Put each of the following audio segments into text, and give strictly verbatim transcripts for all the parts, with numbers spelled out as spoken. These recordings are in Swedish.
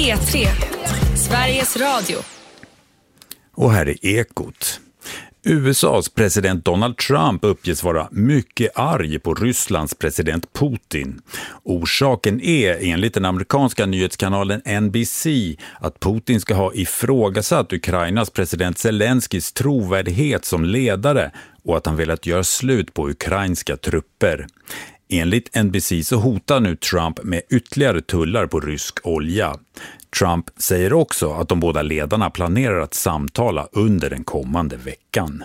P tre, Sveriges Radio. Och här är Ekot. U S A:s president Donald Trump uppges vara mycket arg på Rysslands president Putin. Orsaken är, enligt den amerikanska nyhetskanalen N B C, att Putin ska ha ifrågasatt Ukrainas president Zelenskis trovärdighet som ledare och att han velat göra slut på ukrainska trupper. Enligt N B C så hotar nu Trump med ytterligare tullar på rysk olja. Trump säger också att de båda ledarna planerar att samtala under den kommande veckan.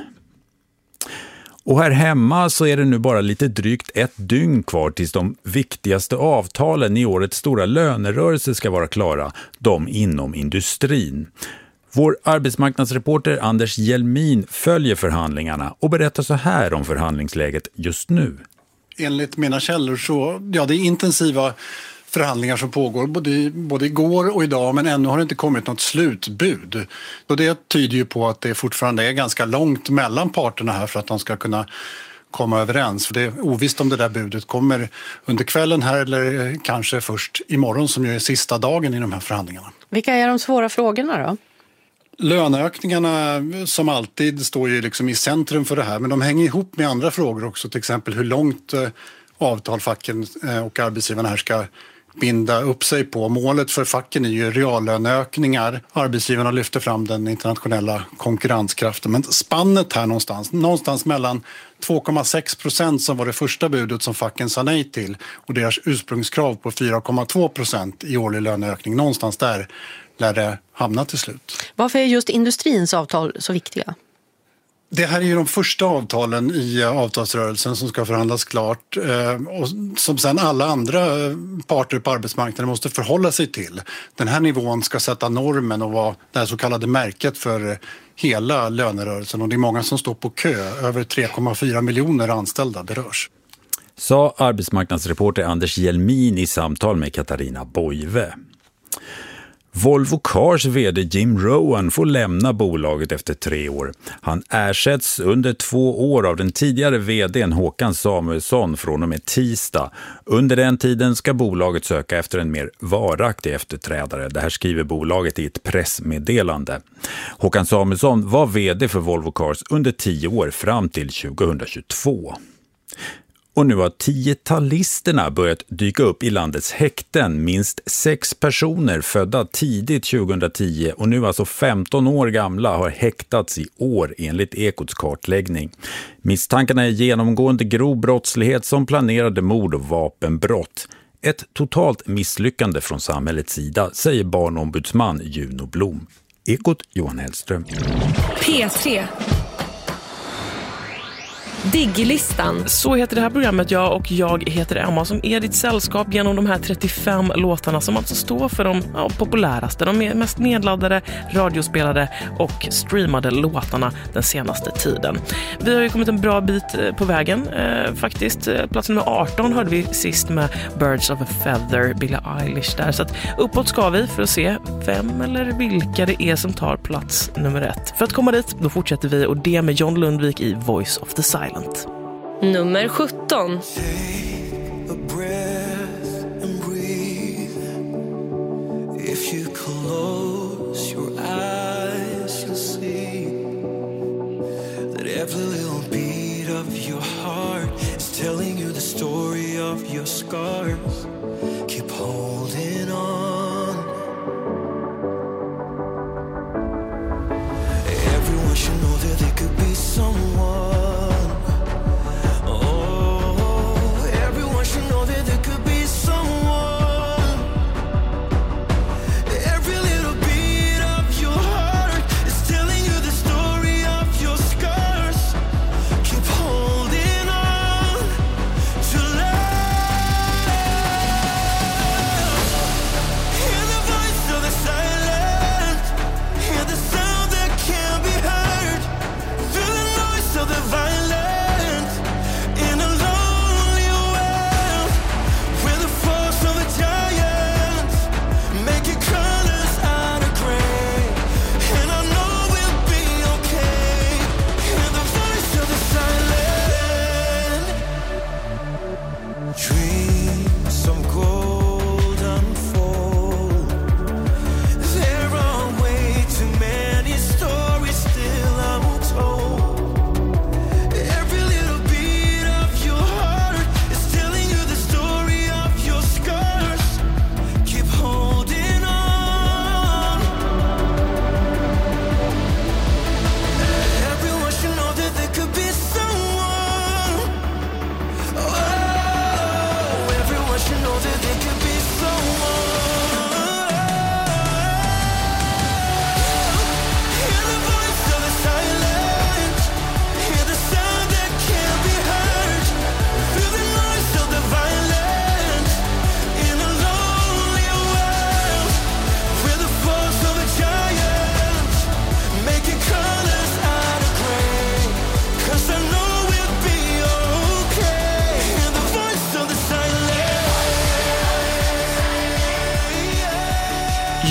Och här hemma så är det nu bara lite drygt ett dygn kvar tills de viktigaste avtalen i årets stora lönerörelse ska vara klara, de inom industrin. Vår arbetsmarknadsreporter Anders Hjelmin följer förhandlingarna och berättar så här om förhandlingsläget just nu. Enligt mina källor så, ja, det är intensiva förhandlingar som pågår både, både igår och idag, men ännu har det inte kommit något slutbud. Och det tyder ju på att det fortfarande är ganska långt mellan parterna här för att de ska kunna komma överens. För det är ovisst om det där budet kommer under kvällen här eller kanske först imorgon som ju är sista dagen i de här förhandlingarna. Vilka är de svåra frågorna då? Löneökningarna som alltid står ju liksom i centrum för det här, men de hänger ihop med andra frågor också, till exempel hur långt avtal facken och arbetsgivarna här ska binda upp sig på. Målet för facken är ju reallöneökningar. Arbetsgivarna lyfter fram den internationella konkurrenskraften, men spannet här någonstans, någonstans mellan två komma sex procent som var det första budet som facken sa nej till och deras ursprungskrav på fyra komma två procent i årlig löneökning, någonstans där lär det hamna till slut. Varför är just industrins avtal så viktiga? Det här är ju de första avtalen i avtalsrörelsen som ska förhandlas klart och som sen alla andra parter på arbetsmarknaden måste förhålla sig till. Den här nivån ska sätta normen och vara det här så kallade märket för hela lönerörelsen, och det är många som står på kö. Över tre komma fyra miljoner anställda berörs. Sa arbetsmarknadsreporter Anders Hjelmin i samtal med Katarina Boive. Volvo Cars vd Jim Rowan får lämna bolaget efter tre år. Han ersätts under två år av den tidigare vdn Håkan Samuelsson från och med tisdag. Under den tiden ska bolaget söka efter en mer varaktig efterträdare. Det här skriver bolaget i ett pressmeddelande. Håkan Samuelsson var vd för Volvo Cars under tio år fram till tjugohundratjugotvå. Och nu har tiotalisterna börjat dyka upp i landets häkten. Minst sex personer födda tidigt tjugohundratio och nu alltså femton år gamla har häktats i år enligt Ekots kartläggning. Misstankarna är genomgående grov brottslighet som planerade mord och vapenbrott. Ett totalt misslyckande från samhällets sida, säger barnombudsman Juno Blom. Ekot, Johan Hellström. P tre. Diglistan. Så heter det här programmet, jag och jag heter Emma, som är ditt sällskap genom de här trettiofem låtarna som alltså står för de ja, populäraste, de mest nedladdade, radiospelade och streamade låtarna den senaste tiden. Vi har ju kommit en bra bit på vägen eh, faktiskt. Plats nummer arton hörde vi sist med Birds of a Feather, Billie Eilish där. Så att uppåt ska vi för att se vem eller vilka det är som tar plats nummer ett. För att komma dit, då fortsätter vi och det med John Lundvik i Voice of the Silent. Nummer sjutton.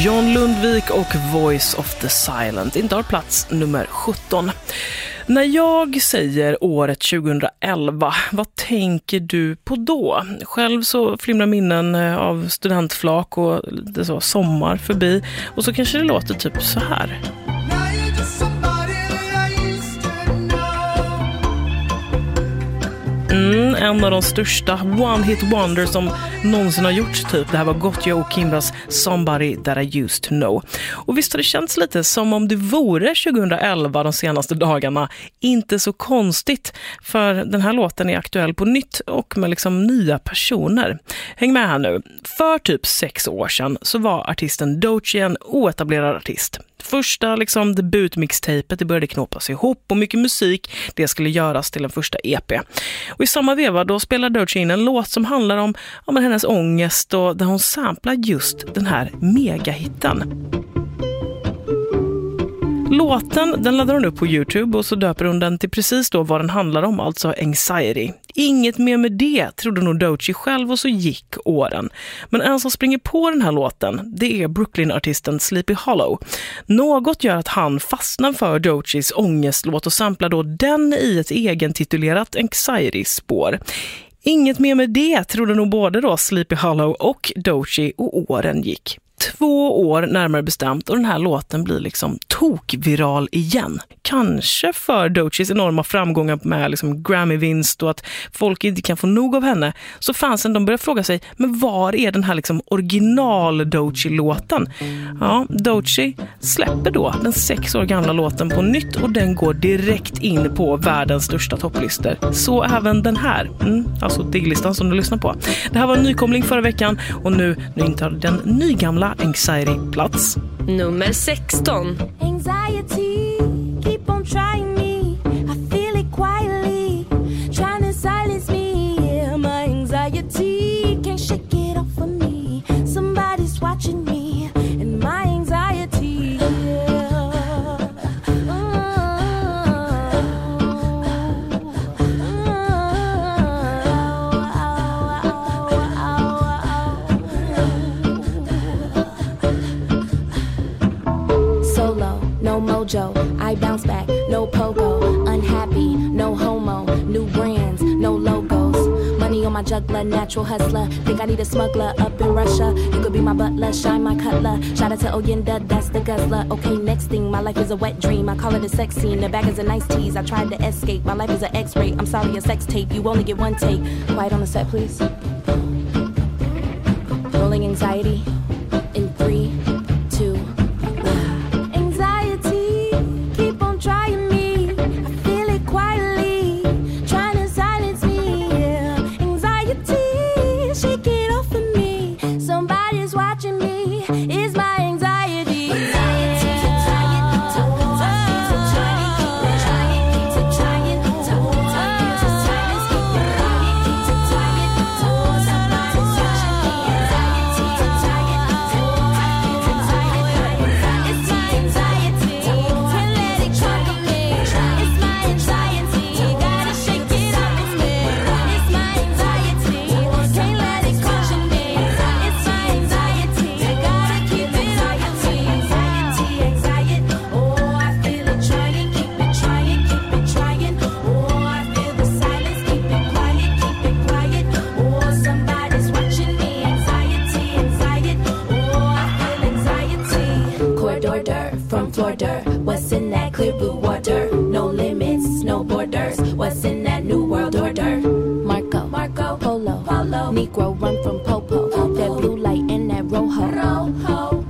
John Lundvik och Voice of the Silent intar plats nummer sjutton. När jag säger året tjugohundraelva, vad tänker du på då? Själv så flimrar minnen av studentflak och det så sommar förbi. Och så kanske det låter typ så här. Mm, en av de största one-hit wonders som någonsin har gjorts typ. Det här var Gottja och Kimbras Somebody That I Used To Know. Och visst har det känts lite som om det vore tjugohundraelva de senaste dagarna. Inte så konstigt, för den här låten är aktuell på nytt och med liksom nya personer. Häng med här nu. För typ sex år sedan så var artisten Doechii en oetablerad artist. Första liksom debutmixtapet, det började knåpas ihop och mycket musik, det skulle göras till en första E P. Och i samma veva då spelade Doechii in en låt som handlar om, om hennes ångest och där hon samplar just den här megahitten. Låten, den laddar hon upp på YouTube och så döper hon den till precis då vad den handlar om, alltså anxiety. Inget mer med det, trodde nog Doechii själv, och så gick åren. Men en som springer på den här låten, det är Brooklyn-artisten Sleepy Hollow. Något gör att han fastnar för Doechiis ångestlåt och samplar då den i ett egentitulerat anxiety-spår. Inget mer med det, trodde nog både då Sleepy Hollow och Doechii, och åren gick. Två år närmare bestämt och den här låten blir liksom tokviral igen. Kanske för Doechiis enorma framgångar med liksom Grammy-vinst och att folk inte kan få nog av henne, så fansen de börjar fråga sig, men var är den här liksom original Doechii-låten? Ja, Doechii släpper då den sex år gamla låten på nytt och den går direkt in på världens största topplistor. Så även den här, mm, alltså Digglistan som du lyssnar på. Det här var en nykomling förra veckan och nu, nu intar den nygamla anxiety-plats. Nummer sexton. Anxiety, keep on trying me. I feel it quietly, trying to silence me. Yeah, my anxiety can't shake it off of me. Somebody's watching me, and my anxiety. Yeah. Solo, no mojo, I bounce back, no pogo, unhappy, no homo, new brands, no logos, money on my juggler, natural hustler, think I need a smuggler up in Russia, you could be my butler, shine my cutler, shout out to Oyenda, that's the guzzler, okay, next thing, my life is a wet dream, I call it a sex scene, the bag is a nice tease, I tried to escape, my life is an x-ray, I'm sorry, a sex tape, you only get one take, quiet on the set, please, rolling anxiety, in three, two, keep on trying me. I feel it quietly, trying to silence me. Yeah. Anxiety, shake it off of me. Somebody's watching me. It's my anxiety. Anxiety, trying, keep trying, keep trying, keep trying, keep trying, silence, keep trying, keep trying, somebody's watching me. Anxiety, trying, keep trying, it's my anxiety. From Florida, what's in that clear blue water? No limits, no borders. What's in that new world order? Marco, Marco, Polo, Polo, Negro run from Popo. Popo. That blue light in that Rojo, Rojo.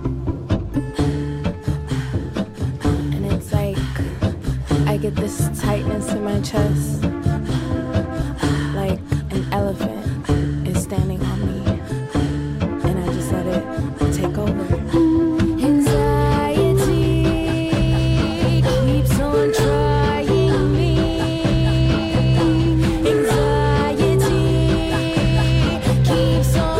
And it's like I get this tightness in my chest, like an elephant is standing on me, and I just let it take over. Keeps on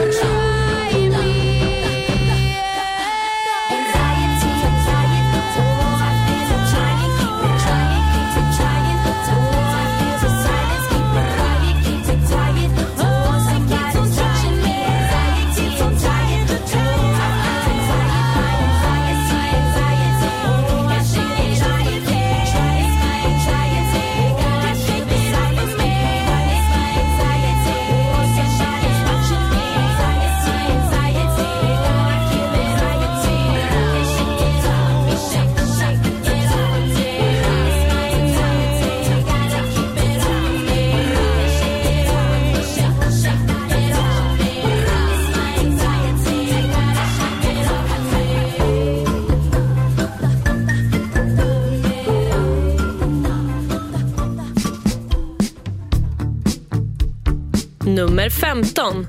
Nummer femton.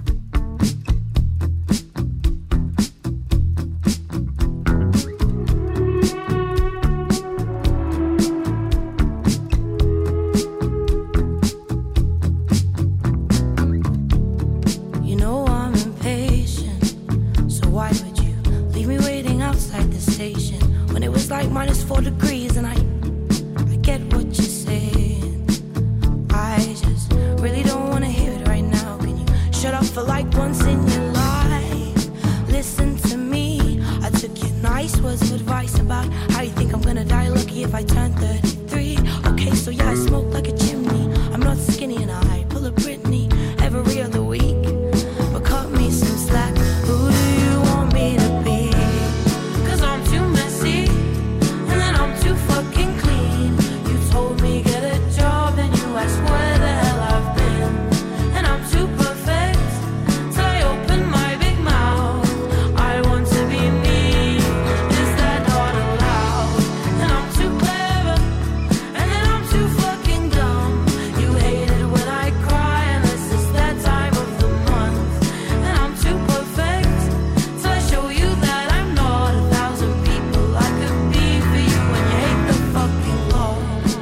Like minus four degrees and I I get what you're saying. I just really don't want to hear it right now. Can you shut up for like once in your life? Listen to me. I took your nice words of advice about how you think I'm gonna die lucky if I turn thirty-three. Okay, so yeah, I smoke like a chimney. I'm not skinny and I pull a Britney every other week. But cut me some slack. Who do you want me to be? Cause I'm too messy. Too fucking clean. You told me get a job and you asked where the hell I've been. And I'm too perfect, so I open my big mouth. I want to be me. Is that not allowed? And I'm too clever, and then I'm too fucking dumb. You hate it when I cry unless it's that time of the month. And I'm too perfect, so I show you that I'm not a thousand people I could be for you. Fucking Lord.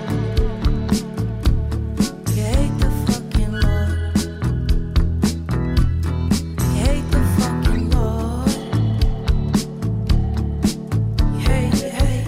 You hate the fucking Lord. You hate the fucking Lord. You hate, you hate.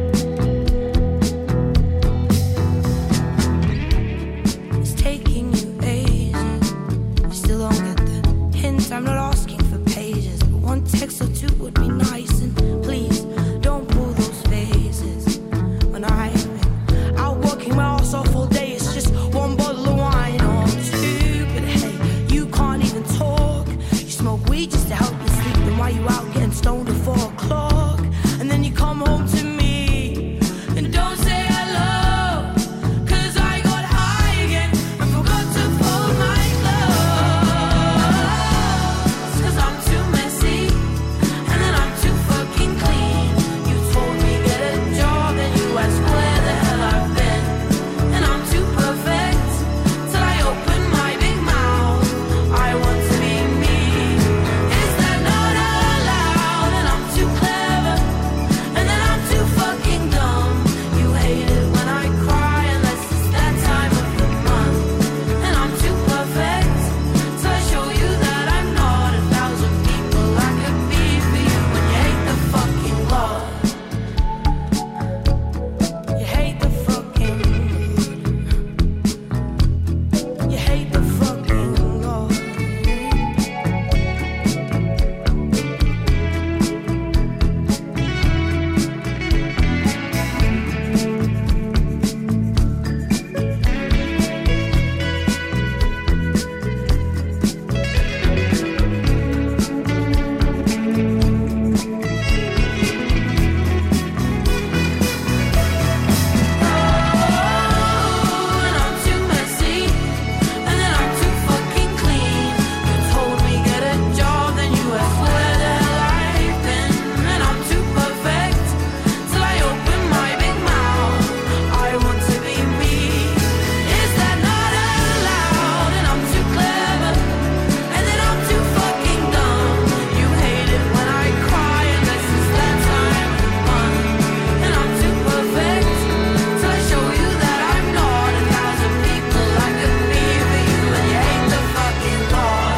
It's taking you ages. You still don't get the hint. I'm not asking for pages, but one text or two would be nice. And please don't pull those faces. When I've been out working my ass off all day, it's just one bottle of wine. Oh, I'm stupid, hey, you can't even talk. You smoke weed just to help you sleep. Then why you out getting stoned at four o'clock? And then you come home to me and don't say hello. Cause I got high again and forgot to fold my clothes. Cause I'm too messy and then I'm too fucking clean. You told me get a job and you asked where the hell I've been. And I'm too perfect till I open my big mouth. I want to be me. Is that not allowed? And I'm too clever, and then I'm too fucking dumb. You hate it when I cry unless it's that time of the month. And I'm too perfect, so I show you that I'm not a thousand people I could be for you. When you hate the fucking Lord. You hate the fucking You hate the fucking Lord. And I'm too messy, and then I'm too fucking clean. You told me get a job, then you asked where the hell I've been. And I'm too perfect till I open my big mouth. I want to be me. Is that not allowed? And I'm too clever, and then I'm too fucking dumb. You hate it when I cry unless it's that time of the month. And I'm too perfect till I show you that I'm not a thousand people I could be for you. And you hate the fucking Lord.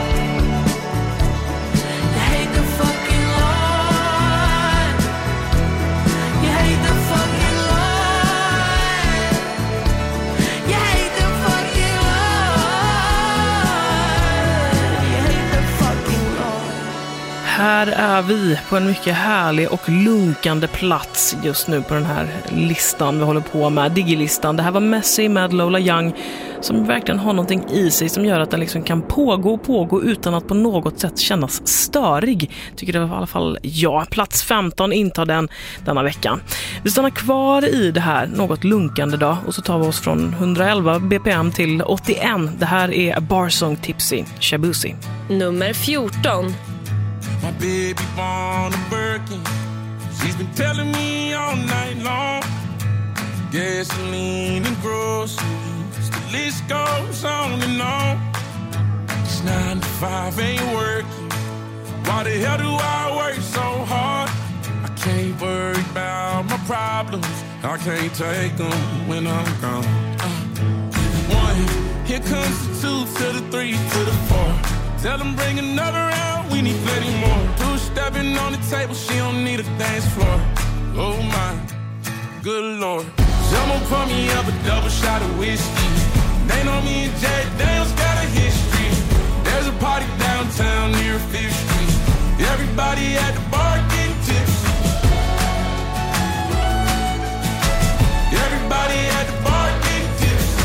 You hate the fucking Lord. You hate the fucking Lord. You hate the fucking Lord. You hate the fucking Lord. Här är vi på en mycket härlig och lunkande plats just nu på den här listan vi håller på med, Digi-listan. Det här var Messy med Lola Young, som verkligen har någonting i sig som gör att den liksom kan pågå och pågå utan att på något sätt kännas störig. Tycker det var i alla fall jag. Plats femton intar den denna veckan. Vi stannar kvar i det här något lunkande då, och så tar vi oss från hundraelva B P M till åttioen. Det här är Barsong Tipsy, Shabusi. Nummer fjorton. My baby born a Birkin. She's been telling me all night long. Gasoline and groceries, the list goes on and on. five ain't working. Why the hell do I work so hard? I can't worry about my problems. I can't take them when I'm gone. Uh, one, here comes the two to the three to the four. Tell them bring another round, we need plenty more. Two stepping on the table, she don't need a dance floor. Oh my, good lord. Someone pour me up a double shot of whiskey. They know me and Jack Daniels got a history. There's a party downtown near Fifth Street. Everybody at the bar getting tipsy. Everybody at the bar getting tipsy.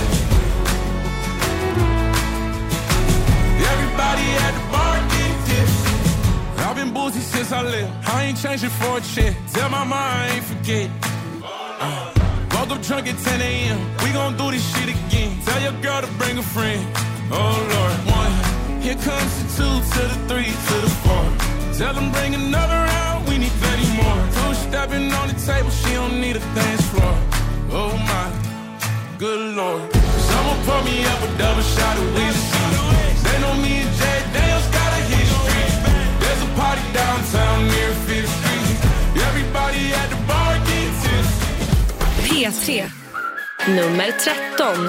Everybody at the bar getting tipsy. I've been boozy since I left. I ain't changing for a check. Tell my mom I ain't forget. Uh, woke up drunk at ten a.m. We gon' do this shit again. Tell your girl to bring a friend. Oh Lord, one. Here comes the two to the three to the four. Tell them bring another round, we need plenty more. Two stepping on the table, she don't need a dance floor. Oh my, good lord. Someone pour me up a double shot of whiskey. They know me and Jack Daniels got a history. There's a party downtown near Fifth Street. Everybody at the bar gets tipsy. P tre. Nummer tretton.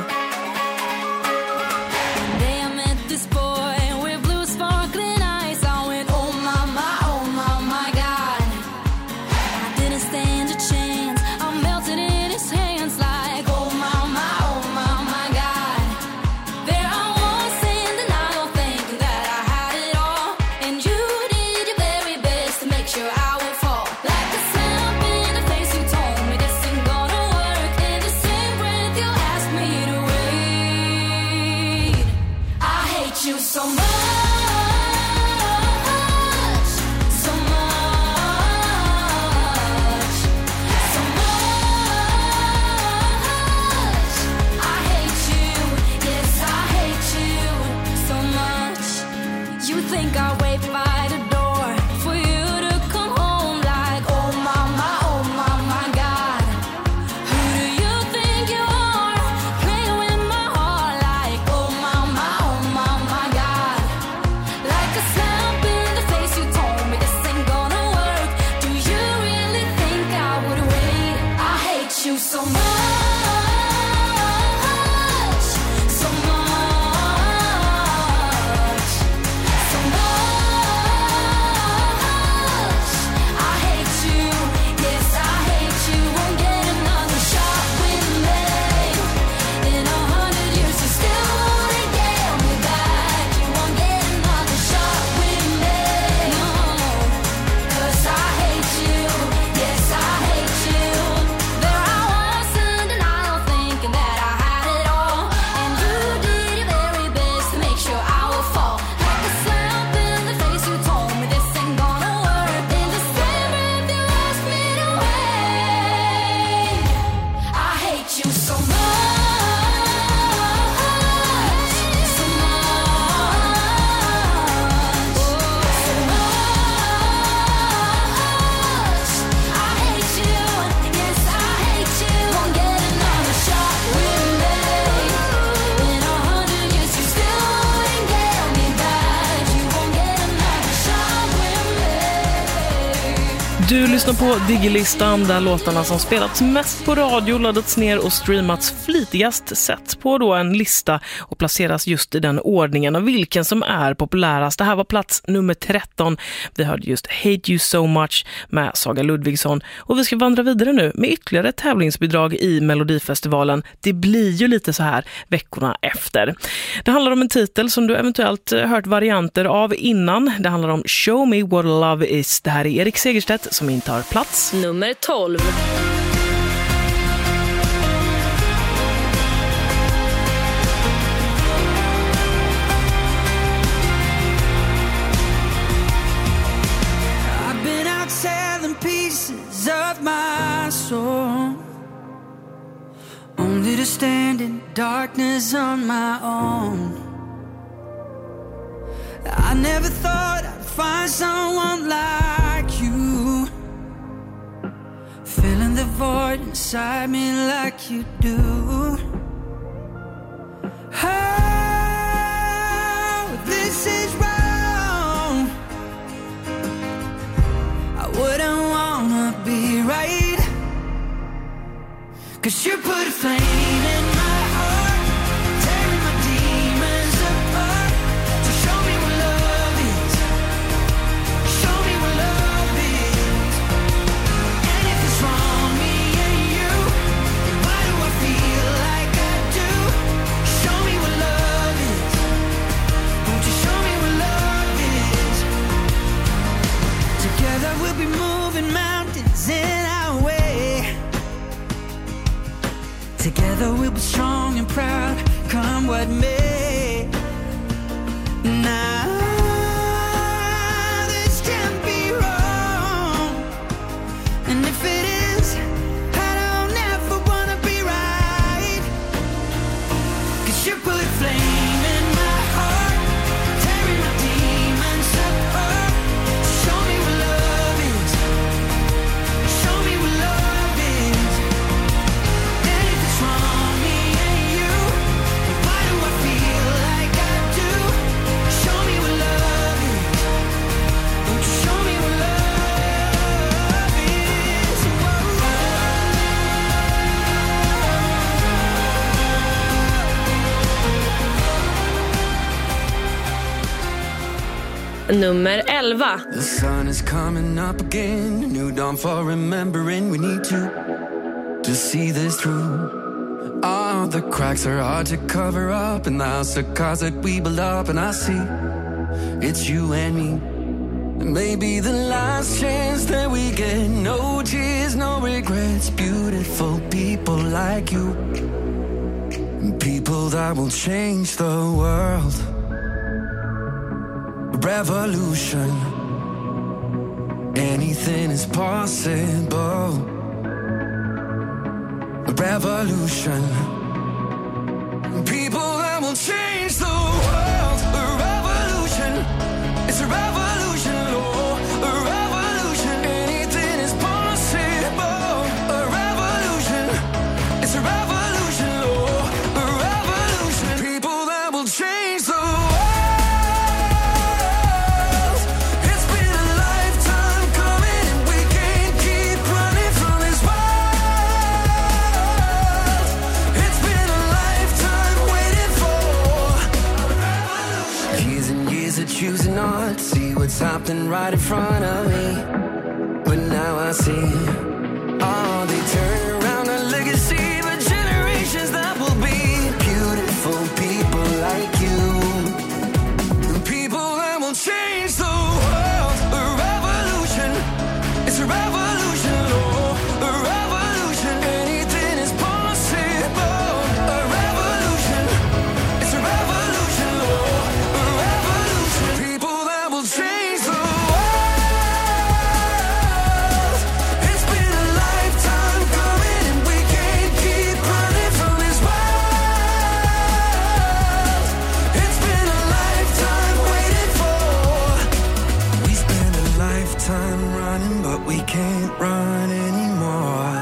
Du lyssnar på Digilistan, där låtarna som spelats mest på radio laddats ner och streamats flitigast sett på då en lista och placeras just i den ordningen av vilken som är populärast. Det här var plats nummer tretton. Vi hörde just Hate You So Much med Saga Ludvigsson, och vi ska vandra vidare nu med ytterligare tävlingsbidrag i Melodifestivalen. Det blir ju lite så här veckorna efter. Det handlar om en titel som du eventuellt hört varianter av innan. Det handlar om Show Me What Love Is. Det här är Erik Segerstedt som intar plats nummer tolv. I've been out selling pieces of my soul, only to stand in darkness on my own. I never thought I'd find someone like you, filling the void inside me like you do. Oh, this is right. admit. Now this can't be wrong, and if it is, I don't ever wanna be right. 'Cause you put flame in my heart, tearing my demons apart. Show me what love is, show me what love is. And if it's wrong, me and you, why do I feel like I do? Show me what love is, won't you show me what love is? Nummer elva. The sun is coming up again, a new dawn for remembering. We need to to see this through. All the cracks are hard to cover up, and the house of cards that we build up. And I see it's you and me, and maybe the last chance that we get. No tears, no regrets. Beautiful people like you, and people that will change the world. Revolution, anything is possible. Revolution, people that will change the world. A revolution, it's a revolution, Lord. A revolution, anything is possible. A revolution, it's a revolution, Lord. A revolution, people that will change the world. Choosing not to see what's happening right in front of me, but now I see all they turn around a legacy, but generations that will be beautiful people like you, people that will change the world. A revolution, it's a revolution, Lord. A revolution, anything is possible. A revolution, it's a revolution, Lord. A revolution, people that will change the world. It's been a lifetime coming, and we can't keep running from this world. It's been a lifetime waiting for. We spent a lifetime running, but we can't run anymore.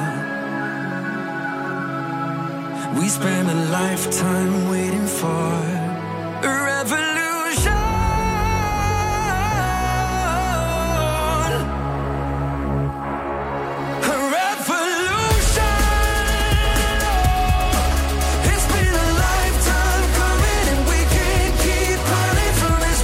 We spent a lifetime waiting for a revolution. A revolution. It's been a lifetime coming, and we can't keep running from this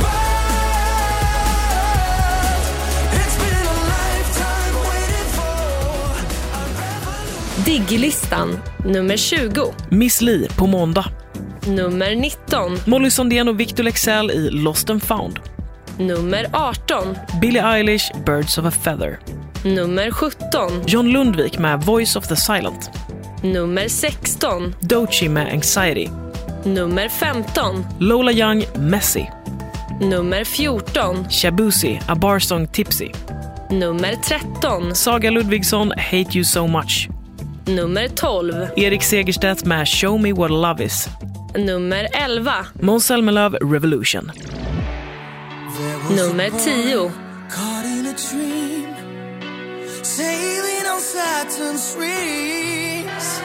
world. It's been a lifetime waiting for a revolution. Diggilistan. Nummer tjugo. Miss Li på måndag. Nummer nitton. Molly Sandén och Victor Lexell i Lost and Found. Nummer arton. Billie Eilish, Birds of a Feather. Nummer sjutton. John Lundvik med Voice of the Silent. Nummer sexton. Doechii med Anxiety. Nummer femton. Lola Young, Messy. Nummer fjorton. Shabuzi, A Bar Song Tipsy. Nummer tretton. Saga Ludvigsson, Hate You So Much. Nummer tolv. Erik Segerstedt med Show Me What Love Is. Nummer elva. Måns Zelmerlöw, Revolution. Nummer tio. Caught in a dream, sailing on Saturn's rings.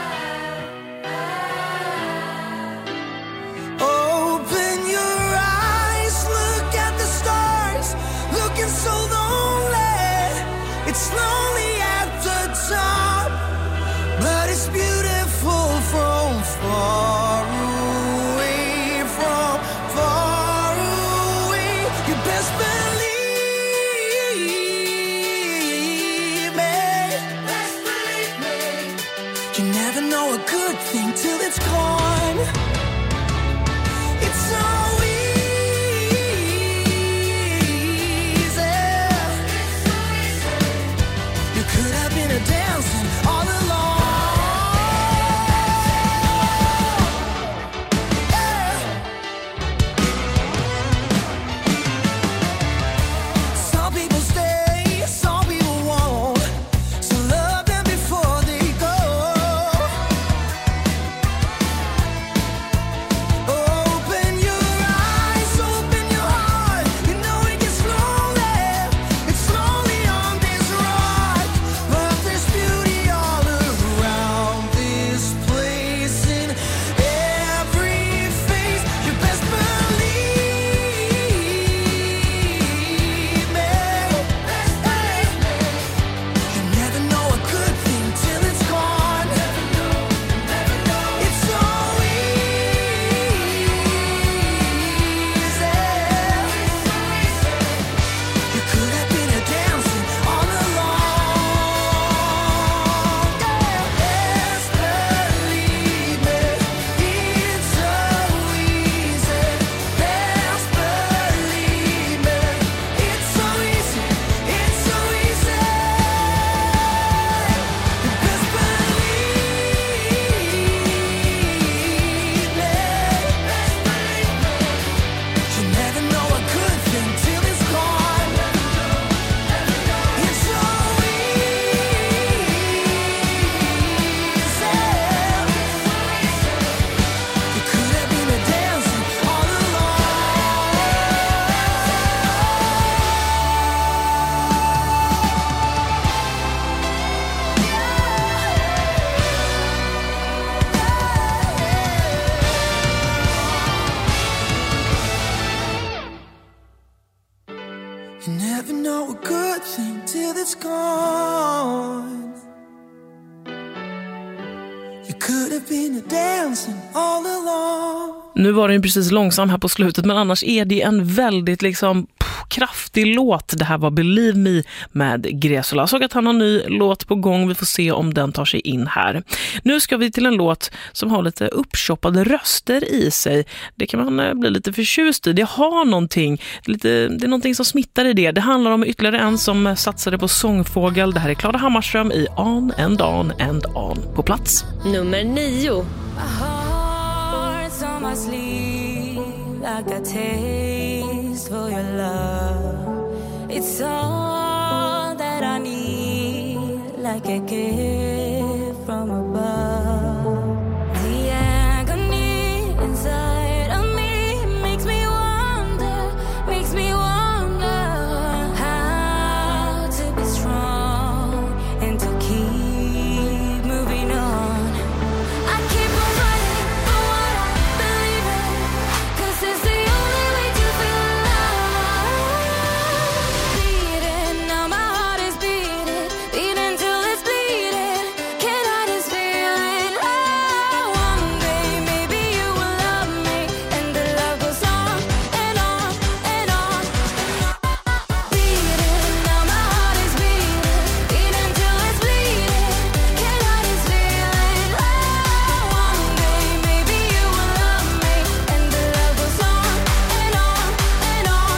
Open your eyes, look at the stars, looking so lonely. It's lonely at the top, but it's beautiful from far away, from far away. You best believe me. Best believe me. never know a good thing till it's gone. You could have been a dancing all along. Nu var den precis långsam här på slutet, men annars är det en väldigt liksom pff, kraftig låt. Det här var Believe Me med Gresola. Jag såg att han har en ny låt på gång. Vi får se om den tar sig in här. Nu ska vi till en låt som har lite uppshoppade röster i sig. Det kan man eh, bli lite förtjust i. Det har någonting, lite, det är någonting som smittar i det. Det handlar om ytterligare en som satsade på sångfågel. Det här är Klara Hammarström i On and On and On på plats. Nummer nio. On my sleeve, I got taste for your love. It's all that I need, like a gift from above. The agony inside of me makes me wonder, makes me wonder how to be strong and to keep moving on. I keep on running for what I believe in, 'cause it's the only way to feel alive. Beating, now my heart is beating, beating till it's bleeding. Can I just feel it? Oh, one day maybe you will love me, and the love goes on and on and on. Beating, now my heart is beating, beating till it's bleeding. Can I just feel it? Oh, one day maybe you will love me, and the love goes on and on and on.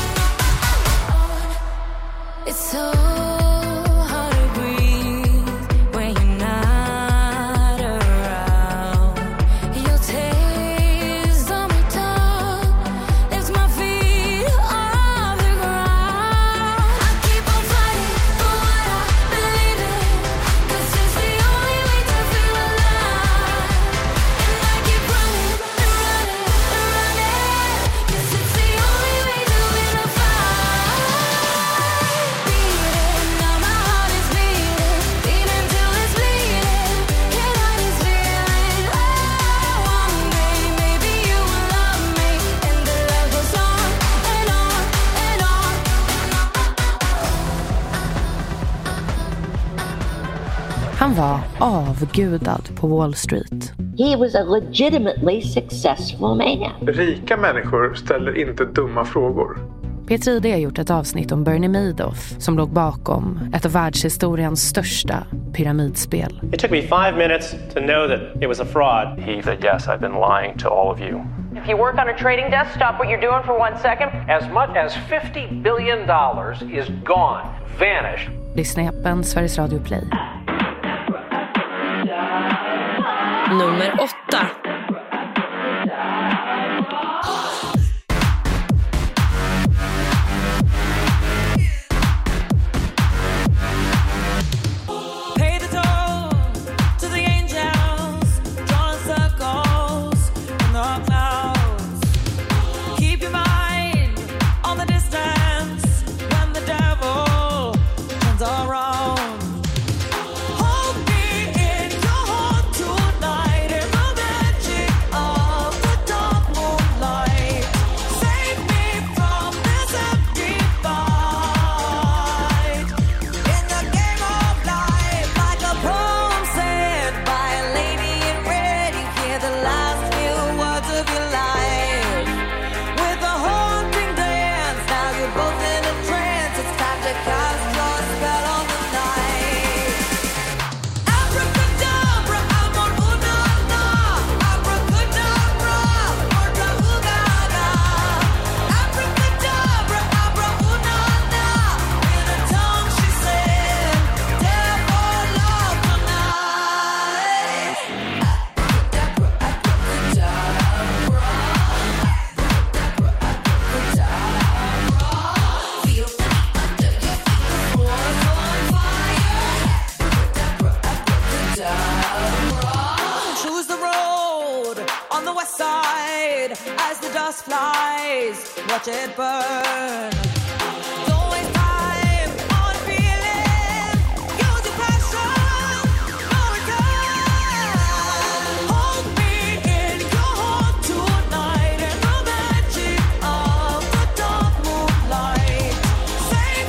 It's so hard to breathe when you're not around. Your taste on my tongue lifts my feet off the ground. I keep on fighting for what I believe in, 'cause it's the only way to feel alive. And I keep running and running and running, 'cause it's the only way to win a fight. Beating, now my heart is beating, beating till it's bleeding. Can I just feel it? Oh, one day maybe you will love me, and the love goes on and on and on. Han var avgudad på Wall Street. He was a legitimately successful man. Rika människor ställer inte dumma frågor. P tre D har gjort ett avsnitt om Bernie Madoff som låg bakom ett av världshistoriens största pyramidspel. It took me five minutes to know that it was a fraud. He said, yes, I've been lying to all of you. If you work on a trading desk, stop what you're doing for one second. As much as fifty billion dollars is gone, vanished. Lyssna i appen Sveriges Radio Play. Nummer åtta. Pay the toll to the angels, drawing circles in the clouds. Keep your mind on the distance when the devil turns around. Hold me in your heart tonight in the magic of the dark moonlight. Save me from this empty fight. In the game of life, like a poem said by a lady in red, you hear the last few words of your life. With a haunting dance, now you're both in a trance. It's time to cast your spell on the night. Abracadabra, amor una na. Abracadabra, orda ugaga. Abracadabra, abra una na. With a tongue she said, dare for love tonight. Abracadabra, abracadabra. Feel the beat under your feet, the floor's on fire. Abracadabra. Choose the road on the west side as the dust flies. Watch it burn. Don't waste time on feeling. Use your passion, no return. Hold me in your heart tonight in the magic of the dark moonlight. Save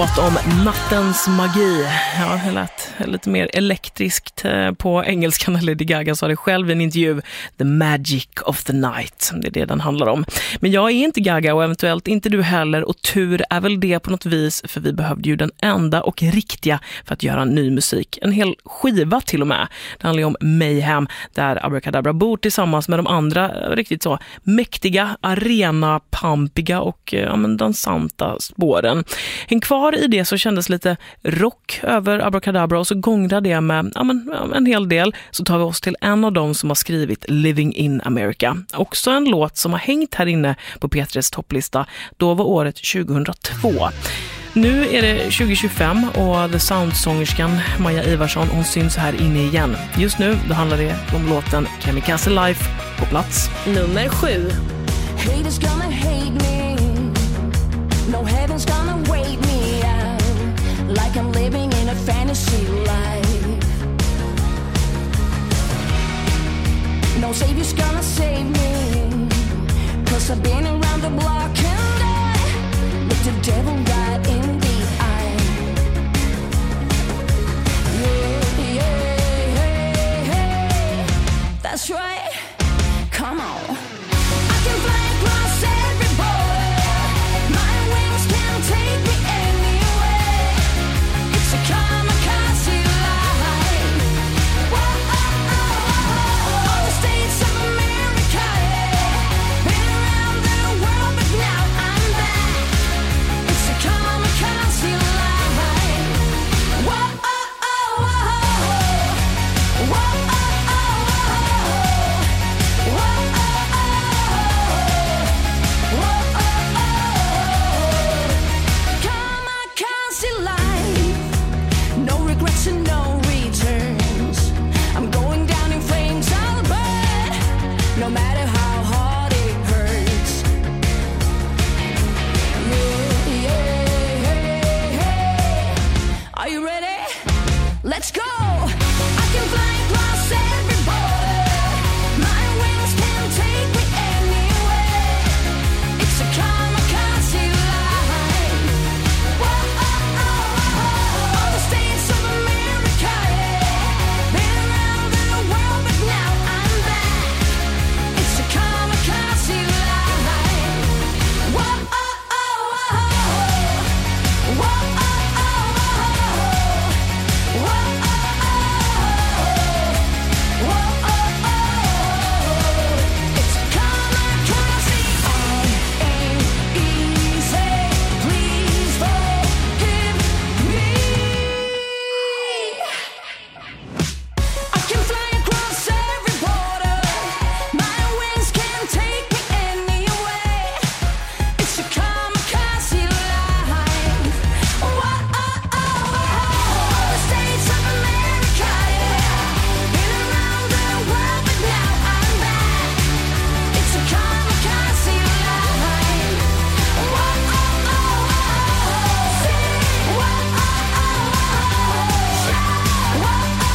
låt om nattens magi. Ja, det lät lite mer elektriskt på engelska när Lady Gaga sa det själv i en intervju. The Magic of the Night. Det är det den handlar om. Men jag är inte Gaga och eventuellt inte du heller. Och tur är väl det på något vis. För vi behövde ju den enda och riktiga för att göra ny musik. En hel skiva till och med. Det handlar ju om Mayhem. Där Abracadabra bor tillsammans med de andra riktigt så mäktiga, arena, pampiga och ja, men dansanta spåren. Häng kvar i det så kändes lite rock över Abracadabra och så gångrade det med ja, men, en hel del. Så tar vi oss till en av dem som har skrivit Living in America. Också en låt som har hängt här inne på P tre:s topplista. Då var året tjugohundratvå. Nu är det tjugo tjugofem och The Sound-sångerskan Maja Ivarsson, hon syns här inne igen. Just nu då handlar det om låten Kamikaze Life på plats nummer sju. Haters gonna hate me. No heaven's gonna wait me out. Like I'm living in a fantasy life. No savior's gonna save me. Cause I've been around the block and I look the devil right in the eye. Yeah, yeah, yeah, yeah. That's right. Come on. I can fly across every border. My wings can take me anywhere. It's a kamikaze life. Whoa, oh, oh, oh. All the states of America, yeah. Been around the world, but now I'm back. It's a kamikaze life. Whoa, oh, oh, oh. Whoa, oh, oh, oh. Whoa, oh, kamikaze life. No regrets and no returns. I'm going down in flames, I'll burn. No matter how hard it hurts. Yeah, yeah, yeah, yeah. Are you ready? Let's go. I can fly across every border. My wings can take me anywhere. It's a kamikaze life. Whoa, oh, oh, oh. All the states of America, yeah. Been around the world, but now I'm back. It's a kamikaze life. Whoa, oh, oh, oh. Whoa, oh, oh, oh. Whoa, oh, oh. Whoa, oh, oh. It's a kamikaze. I ain't easy. Please forgive me. I can fly across every border. My wings can take me anywhere. It's a kamikaze life. Whoa, oh, oh, oh. All the states of America, yeah. Been around the world, but now I'm back. It's a kamikaze life. Whoa, oh, oh, oh. Sing. Whoa, oh, oh, oh. Whoa, oh, oh,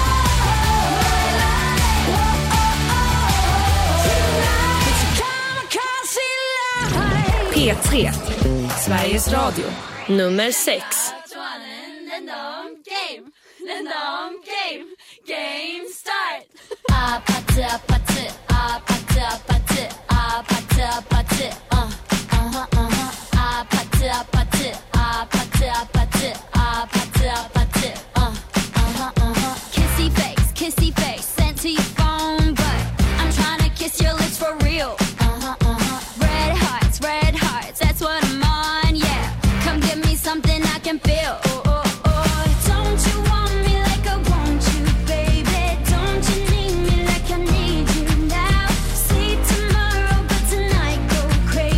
oh. It's a kamikaze life. P tre. Sveriges Radio. Nummer sex. Game start. Apatı apatı apatı apatı apatı apatı uh aha aha apatı apatı apatı apatı apatı apatı uh aha aha kissy face kissy face sent to your phone but I'm trying to kiss your lips for real uh-huh uh-huh red hearts red hearts that's what I'm on yeah come give me something I can feel oh oh oh don't you want me like I want you baby don't you need me like I need you now see tomorrow but tonight go crazy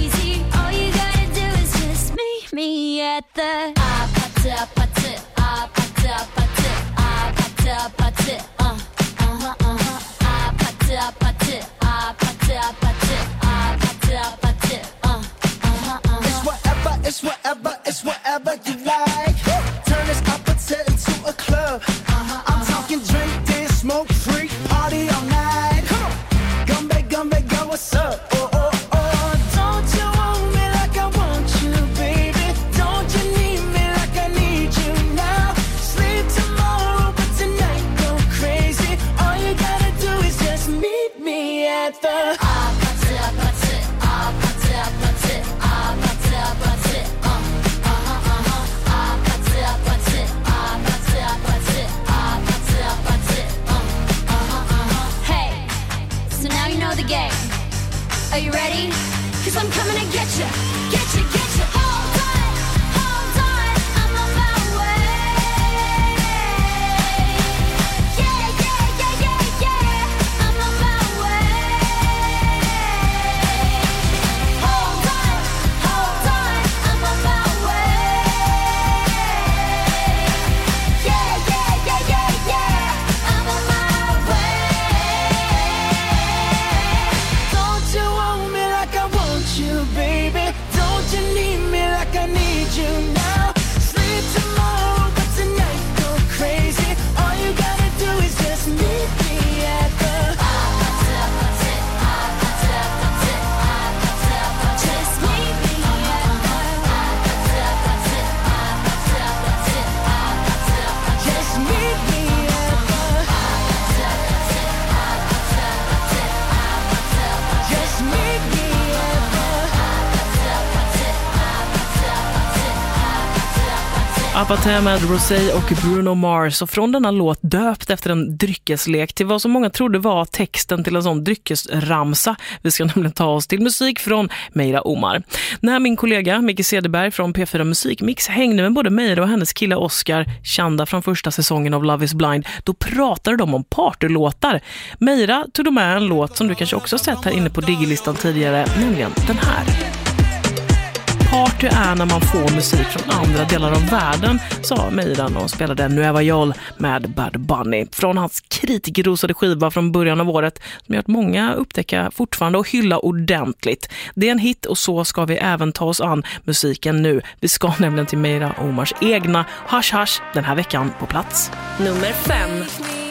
Apathy med Rosé och Bruno Mars, och från denna låt döpt efter en dryckeslek till vad som många trodde var texten till en sån dryckesramsa. Vi ska nämligen ta oss till musik från Meira Omar. När min kollega Micke Cederberg från P fyra Musikmix hängde med både Meira och hennes kille Oscar, kända från första säsongen av Love is Blind, då pratade de om partylåtar. Meira tog de med en låt som du kanske också sett här inne på Digilistan tidigare, nämligen den här. Party är när man får musik från andra delar av världen, sa Meira och spelade Nueva York med Bad Bunny. Från hans kritikerrosade skiva från början av året, som gör att många upptäcker fortfarande och hylla ordentligt. Det är en hit, och så ska vi även ta oss an musiken nu. Vi ska nämligen till Meira Omars egna Hush Hush den här veckan på plats. Nummer fem.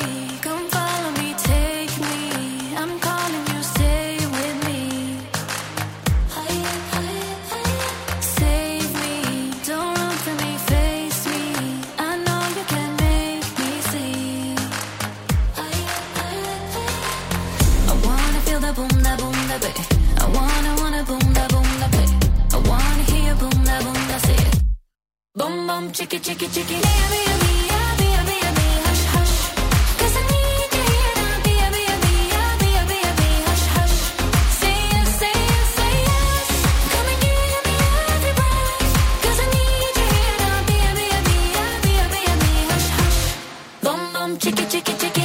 Boom boom chicka chicka chicka baby baby baby baby hush hush cause I need you here now baby baby baby baby hush hush say yes say yes say yes come and give me every breath cause I need you here now baby baby baby baby hush hush boom boom chicka chicka chicka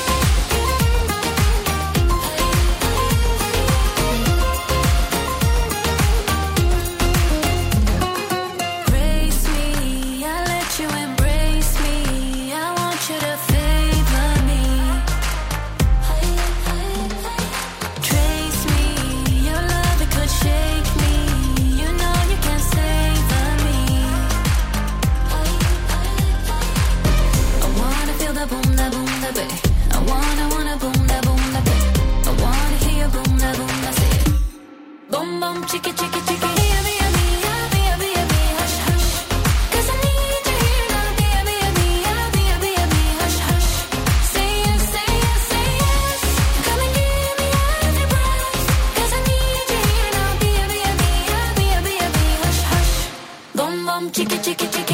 chicka chicka chicka baby baby baby baby hush hush cause I need you here now baby baby baby baby hush hush say yes say yes say yes come and give me every breath cause I need you here now baby baby baby baby hush hush bum bum chicka chicka chicka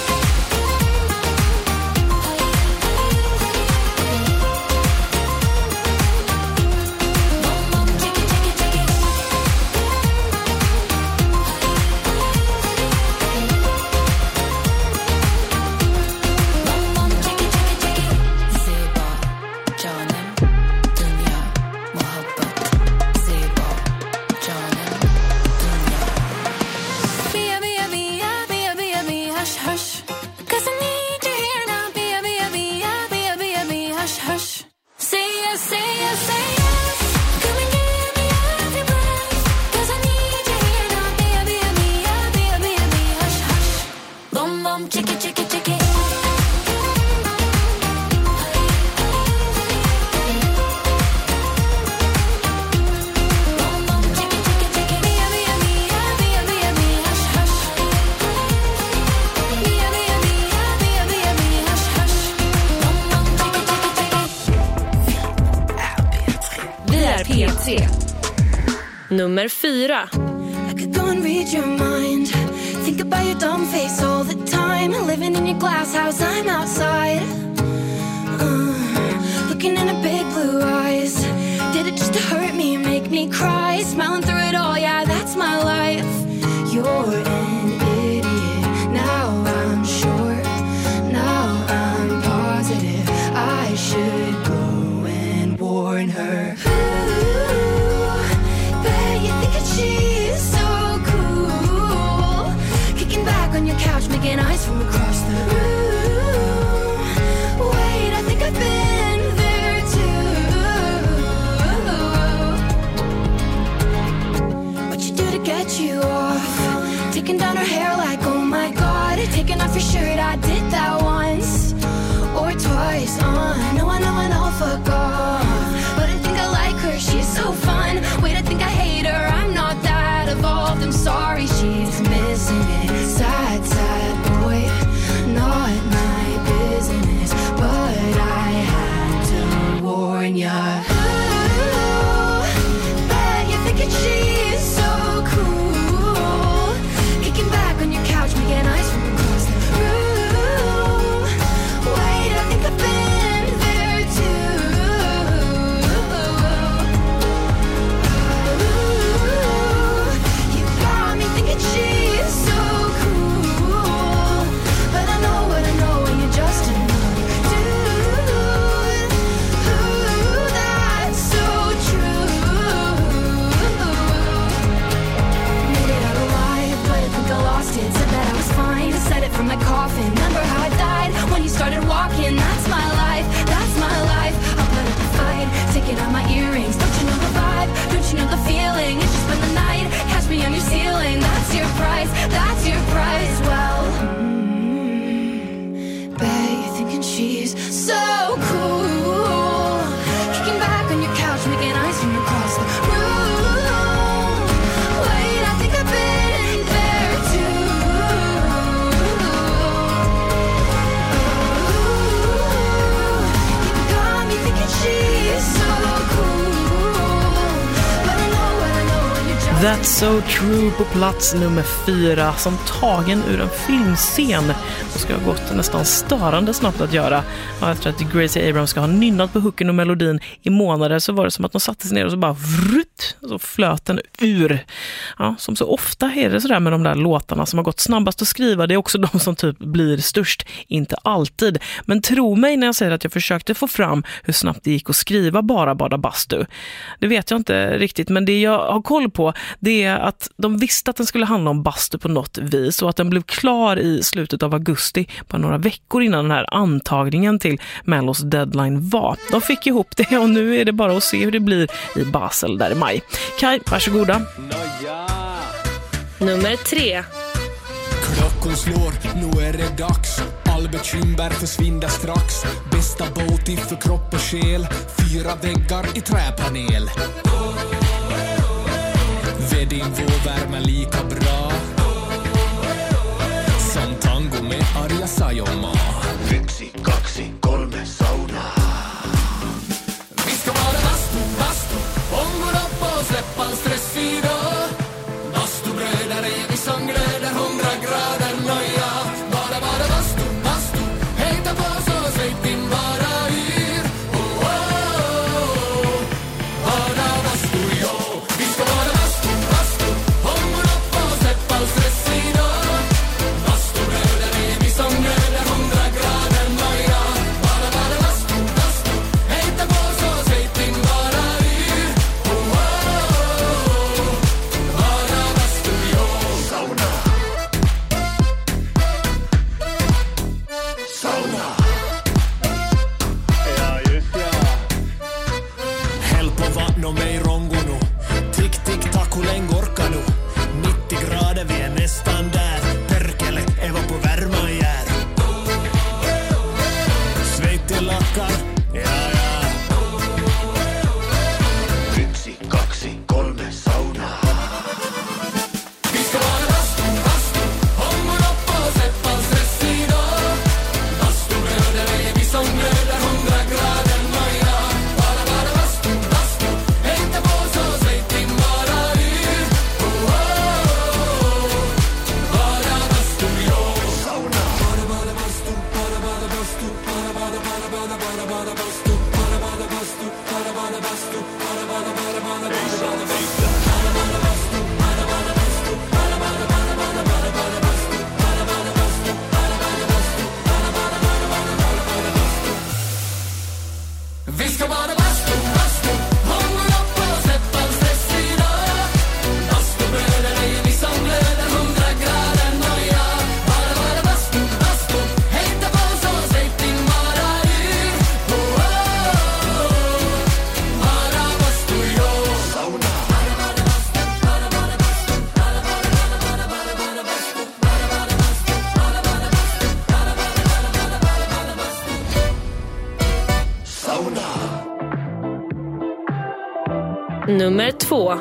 Nummer fyra. I could go and read your mind. Think about your dumb face all the time. Living in your glass house, I'm outside. Uh, looking in her big blue eyes. Did it just to hurt me and make me cry? Smiling through it all, yeah, that's my life. You're an idiot. Now I'm sure. Now I'm positive. I should go and warn her. She's so cool. Kicking back on your couch, making eyes from across the room. Wait, I think I've been there too. What you do to get you off? Taking down her hair like, oh my god. Taking off your shirt, I did that once or twice. Uh, no, I know, I know, fuck off. But I think I like her, she's so fun. Wait, I think I hate her, I'm not that evolved. I'm sorry, she's missing it. Sad, sad boy. That's so true på plats nummer fyra, som tagen ur en filmscen och ska ha gått nästan störande snabbt att göra. Ja, efter att Gracie Abrams ska ha nynnat på hooken och melodin i månader, så var det som att de satte sig ner och så bara vrut, så flöt den ur. Ja, som så ofta är det sådär med de där låtarna som har gått snabbast att skriva. Det är också de som typ blir störst, inte alltid. Men tro mig när jag säger att jag försökte få fram hur snabbt det gick att skriva Bara bada bastu. Det vet jag inte riktigt, men det jag har koll på, det är att de visste att den skulle handla om bastu på något vis, och att den blev klar i slutet av augusti, på några veckor innan den här antagningen till Mellos deadline var. De fick ihop det, och nu är det bara att se hur det blir i Basel där i maj. Kai, varsågoda. Nummer tre. Klockan slår, nu är det dags. All bekymmer försvinner strax. Bästa båt för kropp och själ. Fyra väggar i träpanel. Vedin vår värme lika bra som tango med Arja Saijonmaa. Yksi, kaksi, kolme, sauna. Vi ska vara bastu, bastu. Ångår upp och släppa all stress idag. Bastubröder är vi som glöder. Hundra grader nöja. Bara, bara bastu, bastu. Hejta på så släpp in bara yr. Oh, oh, oh. Bara bastu, jo. Vi ska vara bastu, bastu. Ångår upp och släppa all stress idag. Bastubröder är vi som glöder. Hundra grader nöja. Bara, bara bastu, bastu. Hejta på så släpp in bara yr. Oh, oh, oh. Bara bastu, jo. Sauna. Sauna. Ja, just ja. Häll på vatten och mig rongo nu. Tick, tick, tack, hur länge orkar du? nittio grader, vi är nästan där. Perkele, Eva på värma jär. Sveitti lackar, ja, ja. Yksi, kaksi, kolme, sauna. Vi ska vara bastu, bastu. Ångår upp och släpp all stress idag. Bastubröder är vi som glöder. Hundra grader nöja. Bara, bara bastu, bastu. Hejta på så släpp in bara yr. Oh, oh, oh. Bara bastu, jo. Sauna. Bara, bara bastu. Bara, bara bastu. Bara, bara, bara, bara, bara, bara bastu. Bara, bara bastu. Bara, bara bastu. Bara, bara, bara, bara, bara, bara bastu. Bara, bara bastu. Bara, bara bastu. Bara, bara, bara, bara, bara, bara bastu. Bara, bara bastu. Bara, bara bastu. Bara, bara, bara, bara, bara, bara bastu. Vi ska vara bastu, bastu. Ångår upp och släpp all stress idag. Bastubröder är vi som glöder. Hundra grader nöja. Bara, bara bastu, bastu. Hejta på så släpp in bara yr. Oh, oh, oh. Bara bastu, jo. Sauna. Bara, bara bastu. Bara, bara bastu. Bara, bara, bara, bara, bara, bara bastu. Bara, bara bastu. Bara, bara bastu. Bara, bara, bara, bara, bara, bara bastu. Sauna. Nummer två.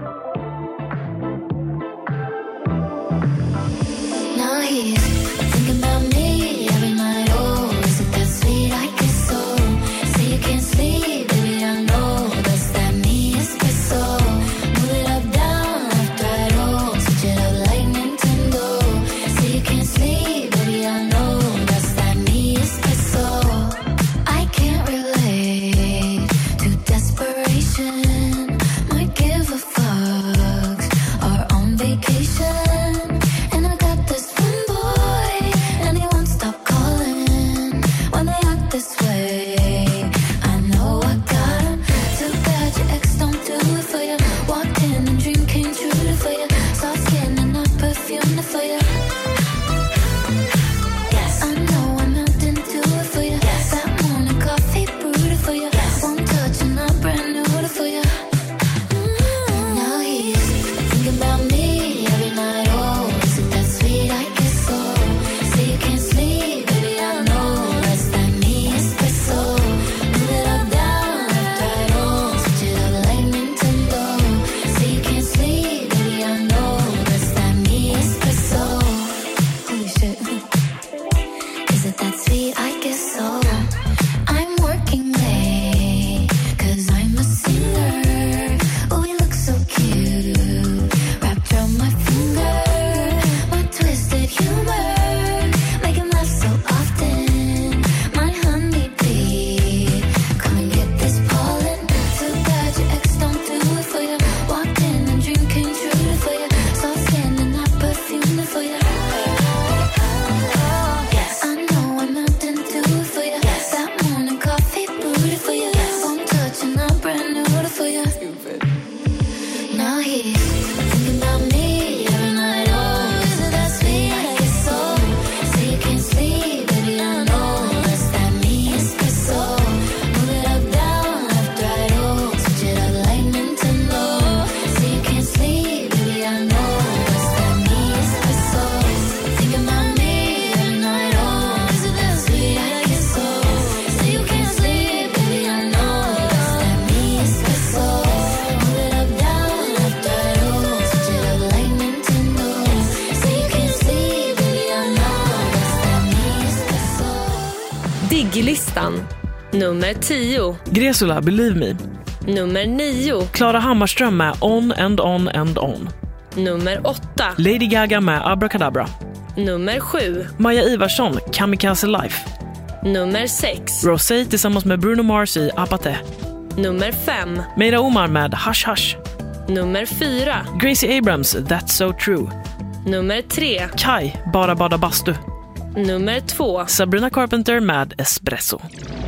Now he's thinking about me every night. Oh, is it that sweet? I guess so. Say you can't sleep, baby, I know. That's that me espresso. Move it up, down, left, right, oh. Switch it up like Nintendo. Say you can't sleep, baby, I know. That's that me espresso. I can't relate to desperation. Might give a fuck. Are on vacation. And I got this one boy, and he won't stop calling when they act this way. I know I got him. Too bad your ex don't do it for you. Walked in and dream came true for you. Soft skin and not perfume for you. Yes, I know I'm out and do it for you. Yes, that morning coffee brewed it for you. Yes, one touch and I'm brand new for you. Now he's thinking about me every night. Oh, is it that sweet? I guess so. Say you can't sleep, baby, I know. That's that me espresso. Move it up, down, left, right, oh. Switch it up like Nintendo. Say you can't sleep, baby, I know. That's that me espresso. Holy shit. Is it that sweet? I guess so. I'm working late, cause I'm a singer. Oh, we look so cute. Diggilistan. Nummer tio. Gresula, Believe Me. Nummer nio. Klara Hammarström med On and On and On. Nummer åtta. Lady Gaga med Abracadabra. Nummer sju. Maja Ivarsson, Kamikaze Life. Nummer sex. Rosé tillsammans med Bruno Mars i Apathe. Nummer fem. Meira Omar med Hush Hush. Nummer fyra. Gracie Abrams, That's So True. Nummer tre. Kai, Bara Bada Bastu. Nummer två. Sabrina Carpenter med Espresso.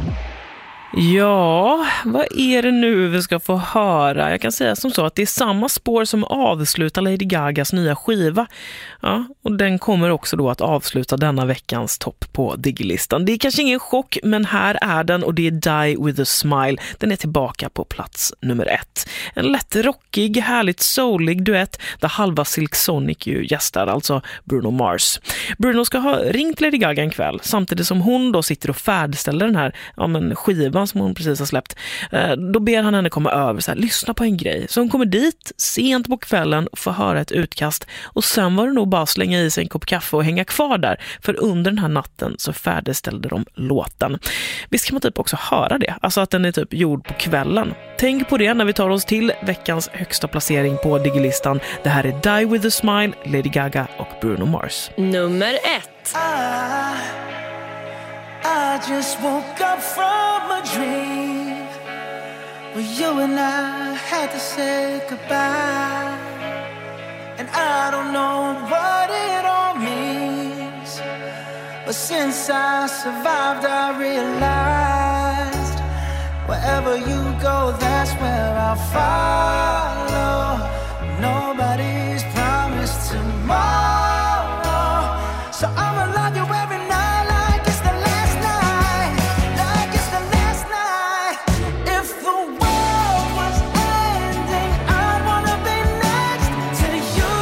Ja, vad är det nu vi ska få höra? Jag kan säga som så att det är samma spår som avslutar Lady Gagas nya skiva. Ja, och den kommer också då att avsluta denna veckans topp på Diggilistan. Det är kanske ingen chock, men här är den och det är Die With A Smile. Den är tillbaka på plats nummer ett. En lätt rockig, härligt soulig duett där halva Silk Sonic ju gästar, alltså Bruno Mars. Bruno ska ha ringt Lady Gaga en kväll, samtidigt som hon då sitter och färdställer den här ja, men skivan som hon precis har släppt. Då ber han henne komma över så här, lyssna på en grej. Så hon kommer dit sent på kvällen och får höra ett utkast. Och sen var det nog bara slänga i sig en kopp kaffe och hänga kvar där. För under den här natten så färdigställde de låten. Visst kan man typ också höra det. Alltså att den är typ gjord på kvällen. Tänk på det när vi tar oss till veckans högsta placering på Diggilistan. Det här är Die With A Smile, Lady Gaga och Bruno Mars. Nummer ett. I, I just woke up from a dream where you and I had to say goodbye. And I don't know what it all means, but since I survived I realized wherever you go, that's where I'll follow. Nobody's promised tomorrow, so I'ma love you every night like it's the last night, like it's the last night. If the world was ending, I'd wanna be next to you.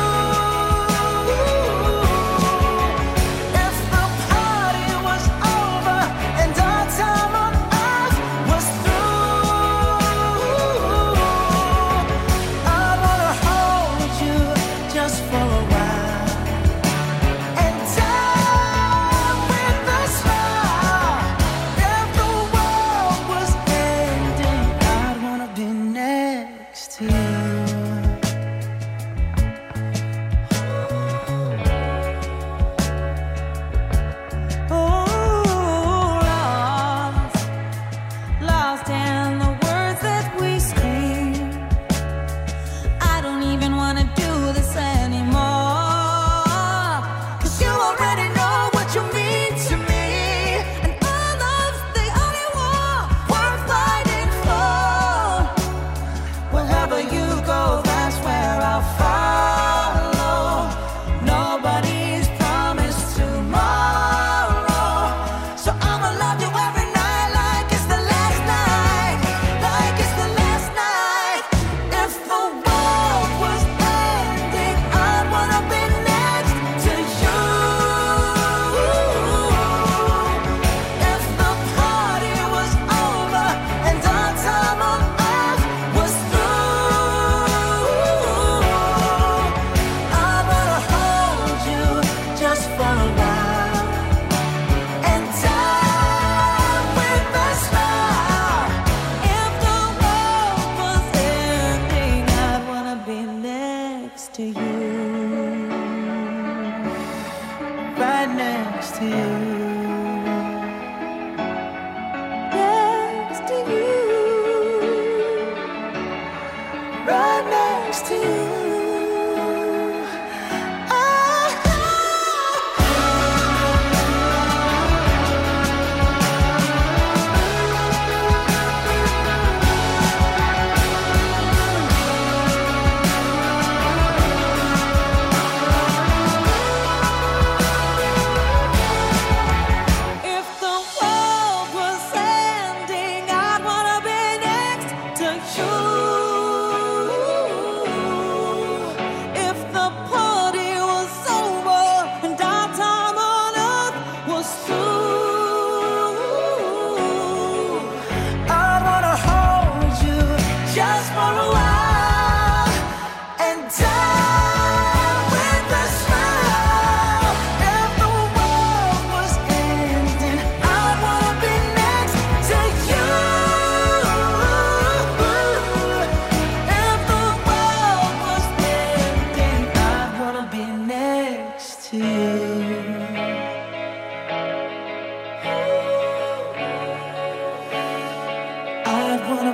If the party was over and our time on earth was through, I wanna hold you just for a while and die with a smile. If the world was ending, I'd wanna be next to you. Oh, lost, lost in the words that we scream. I don't even wanna do this anymore, 'cause you already know what you mean to me, and all love's the only war worth fighting for. Wherever you go, that's where I'll follow. Nobody's promised tomorrow, so I'ma love you every night like it's the last night, like it's the last night. If the world was ending, I'd wanna be next to you. If the party was over and our time on earth was through, I wanna hold you just for a while and die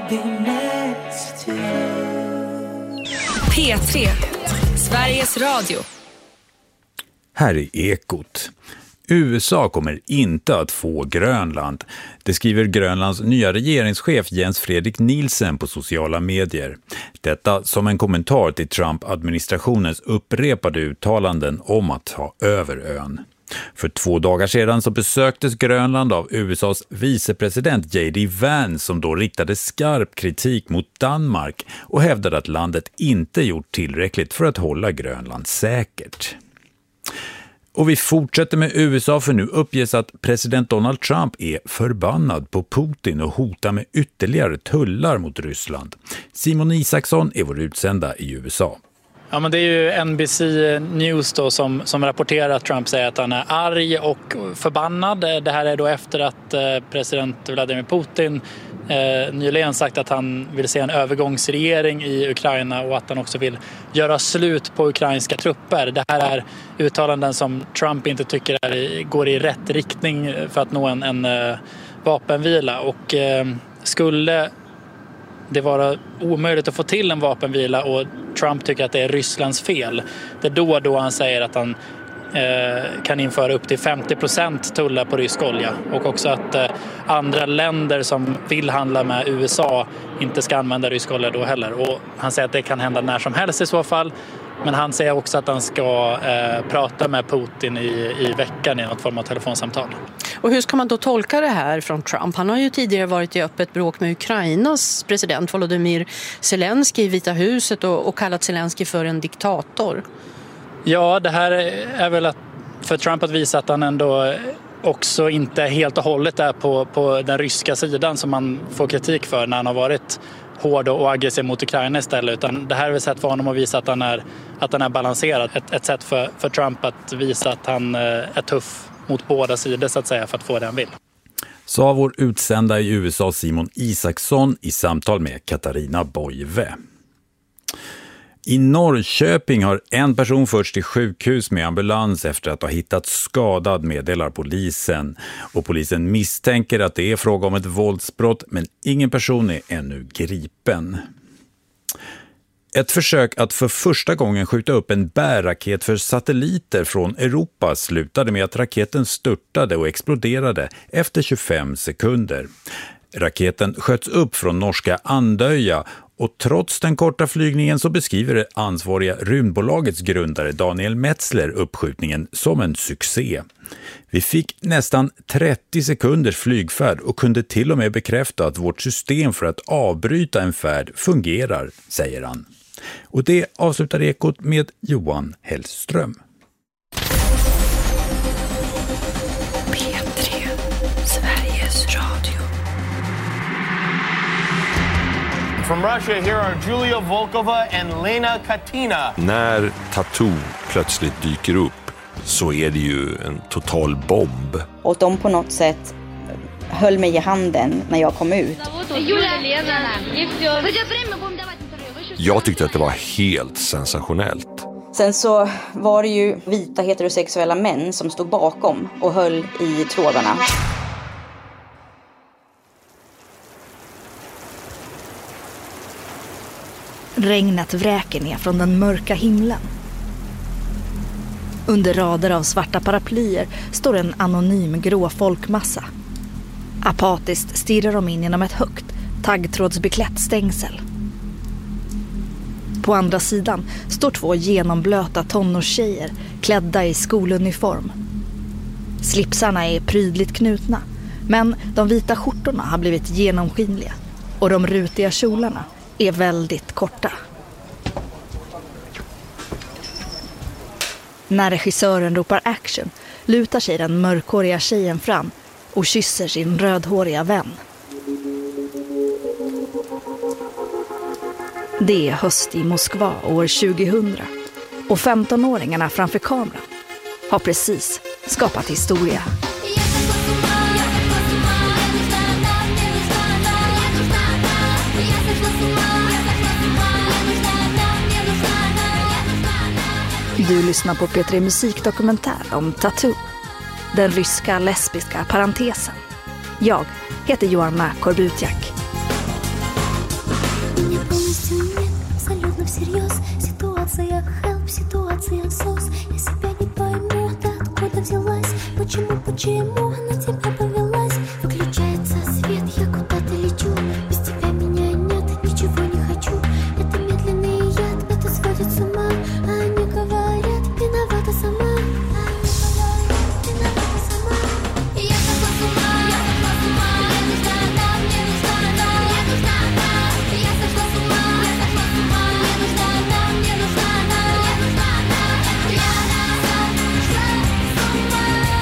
be next to you. P tre, Sveriges Radio. Här är Ekot. U S A kommer inte att få Grönland. Det skriver Grönlands nya regeringschef Jens Fredrik Nielsen på sociala medier. Detta som en kommentar till Trump-administrationens upprepade uttalanden om att ta över ön. För två dagar sedan så besöktes Grönland av U S A:s vicepresident J D Vance som då riktade skarp kritik mot Danmark och hävdade att landet inte gjort tillräckligt för att hålla Grönland säkert. Och vi fortsätter med U S A för nu uppges att president Donald Trump är förbannad på Putin och hotar med ytterligare tullar mot Ryssland. Simon Isaksson är vår utsända i U S A. Ja, men det är ju N B C News då som, som rapporterar att Trump säger att han är arg och förbannad. Det här är då efter att president Vladimir Putin eh, nyligen sagt att han vill se en övergångsregering i Ukraina och att han också vill göra slut på ukrainska trupper. Det här är uttalanden som Trump inte tycker är, går i rätt riktning för att nå en, en uh, vapenvila. Och eh, skulle det vara omöjligt att få till en vapenvila och Trump tycker att det är Rysslands fel, det är då då han säger att han eh, kan införa upp till femtio procent tullar på rysk olja och också att eh, andra länder som vill handla med U S A inte ska använda rysk olja då heller. Och han säger att det kan hända när som helst i så fall, men han säger också att han ska eh, prata med Putin i, i veckan i något form av telefonsamtal. Och hur ska man då tolka det här från Trump? Han har ju tidigare varit i öppet bråk med Ukrainas president Volodymyr Zelensky i Vita huset och, och kallat Zelensky för en diktator. Ja, det här är väl att, för Trump att visa att han ändå också inte helt och hållet är på, på den ryska sidan som man får kritik för när han har varit hård och aggressiv mot Ukraina istället, utan det här är väl ett sätt för honom att visa att han är, att han är balanserad. Ett, ett sätt för, för Trump att visa att han är tuff mot båda sidor så att säga för att få det han vill. Sa vår utsända i U S A Simon Isaksson i samtal med Katarina Boive. I Norrköping har en person förts till sjukhus med ambulans efter att ha hittat skadad, meddelar polisen. Och polisen misstänker att det är fråga om ett våldsbrott, men ingen person är ännu gripen. Ett försök att för första gången skjuta upp en bärraket för satelliter från Europa slutade med att raketen störtade och exploderade efter tjugofem sekunder. Raketen sköts upp från norska Andøya och trots den korta flygningen så beskriver det ansvariga rymdbolagets grundare Daniel Metzler uppskjutningen som en succé. Vi fick nästan trettio sekunders flygfärd och kunde till och med bekräfta att vårt system för att avbryta en färd fungerar, säger han. Och det avslutar Ekot med Johan Hellström. P tre, Sveriges Radio. From Russia, here are Julia Volkova and Lena Katina. När Tattoo plötsligt dyker upp så är det ju en total bomb. Och de på något sätt höll mig i handen när jag kom ut. Jag tyckte att det var helt sensationellt. Sen så var det ju vita heterosexuella män som stod bakom och höll i trådarna. Regnet vräker ner från den mörka himlen. Under rader av svarta paraplyer står en anonym grå folkmassa. Apatiskt stirrar de in genom ett högt, taggtrådsbeklätt stängsel. På andra sidan står två genomblöta tonårstjejer klädda i skoluniform. Slipsarna är prydligt knutna, men de vita skjortorna har blivit genomskinliga och de rutiga kjolarna är väldigt korta. När regissören ropar action lutar sig den mörkhåriga tjejen fram och kysser sin rödhåriga vän. Det är höst i Moskva år tjugohundra och femtonåringarna framför kameran har precis skapat historia. Du lyssnar på P tre Musikdokumentär om Tattoo, den ryska lesbiska parentesen. Jag heter Joanna Korbutjak. взялась? Почему, почему на тебя повелась? Выключается свет, я куда-то лечу. Без тебя меня нет, ничего не хочу. Это медленный яд, это сводит с ума. А они говорят, виновата сама. Виновата сама. Я сошла с ума, я сошла с ума. Мне нужна она, мне нужна она. Мне нужна она. Я сошла с ума, я сошла с ума. Мне нужна она, мне нужна она. Мне нужна она. Я сошла с ума. Я сошла с ума.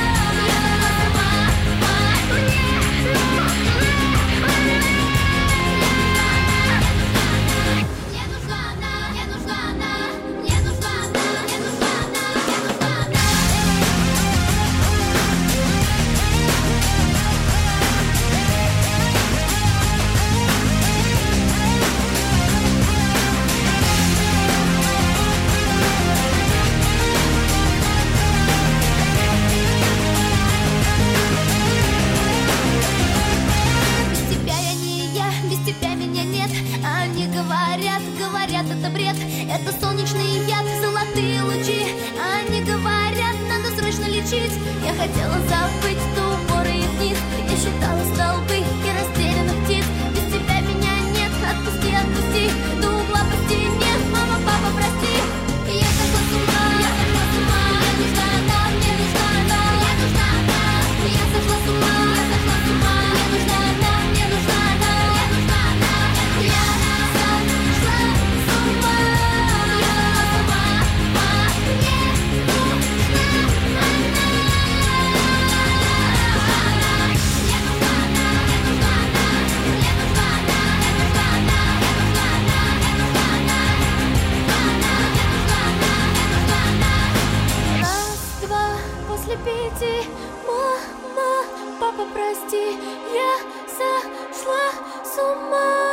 Это бред, это солнечный яд, золотые лучи. Они говорят, надо срочно лечить. Я хотела забыть тупоры и вниз. Я считала столбы и растерянных птиц. Без тебя меня нет, отпусти, отпусти. До угла по стене, мама, папа, прости. Я сошла с ума, я сошла с ума. Мне нужна она, мне нужна она. Мне нужна она. Я сошла с ума, я сошла с ума. Мне нужна она, мне нужна она. Мне нужна она. Я пяти, мама, папа, прости, я сошла с ума.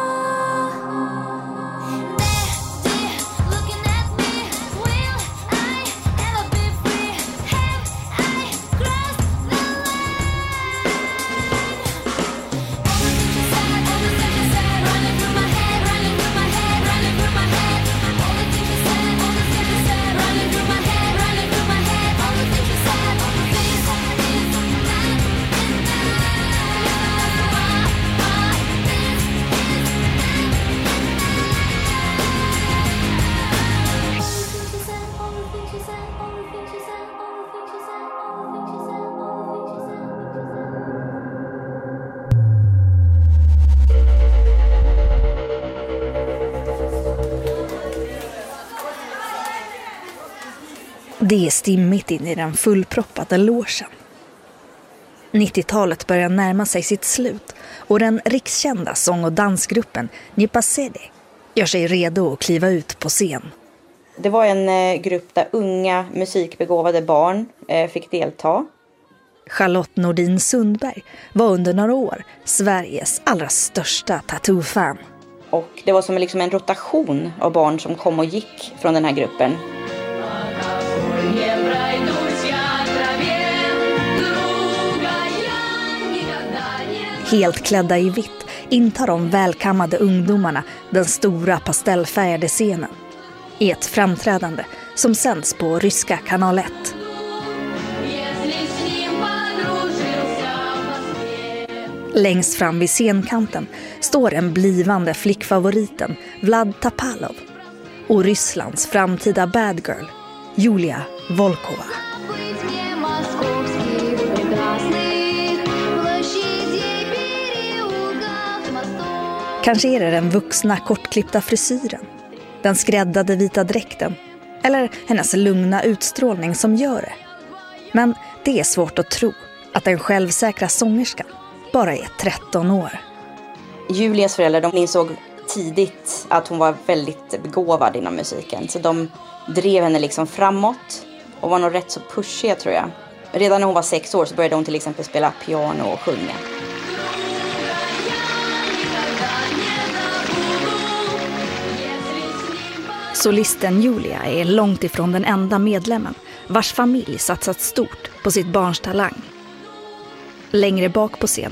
Det är stimmigt in i den fullproppade logen. nittiotalet börjar närma sig sitt slut och den rikskända sång- och dansgruppen Nipasede gör sig redo att kliva ut på scen. Det var en eh, grupp där unga musikbegåvade barn eh, fick delta. Charlotte Nordin Sundberg var under några år Sveriges allra största tattoo-fan. Och det var som liksom en rotation av barn som kom och gick från den här gruppen. Helt klädda i vitt intar de välkammade ungdomarna den stora pastellfärgade scenen i ett framträdande som sänds på ryska kanal ett. Längst fram vid scenkanten står en blivande flickfavoriten Vlad Topalov och Rysslands framtida bad girl Julia Volkova. Kanske är det den vuxna kortklippta frisyren, den skräddade vita dräkten eller hennes lugna utstrålning som gör det. Men det är svårt att tro att den självsäkra sångerskan bara är tretton år. Julias föräldrar, de insåg tidigt att hon var väldigt begåvad inom musiken. Så de drev henne liksom framåt och var nog rätt så pushiga, tror jag. Redan när hon var sex år så började hon till exempel spela piano och sjunga. Solisten Julia är långt ifrån den enda medlemmen vars familj satsat stort på sitt barns talang. Längre bak på scenen